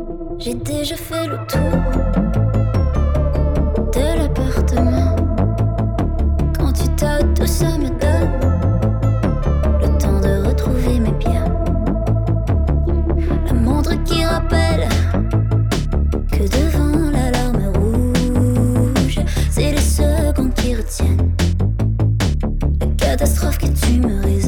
J'ai déjà fait le tour de l'appartement. Quand tu t'as tout ça me donne le temps de retrouver mes biens. La montre qui rappelle que devant l'alarme rouge, c'est les secondes qui retiennent la catastrophe que tu me réserves.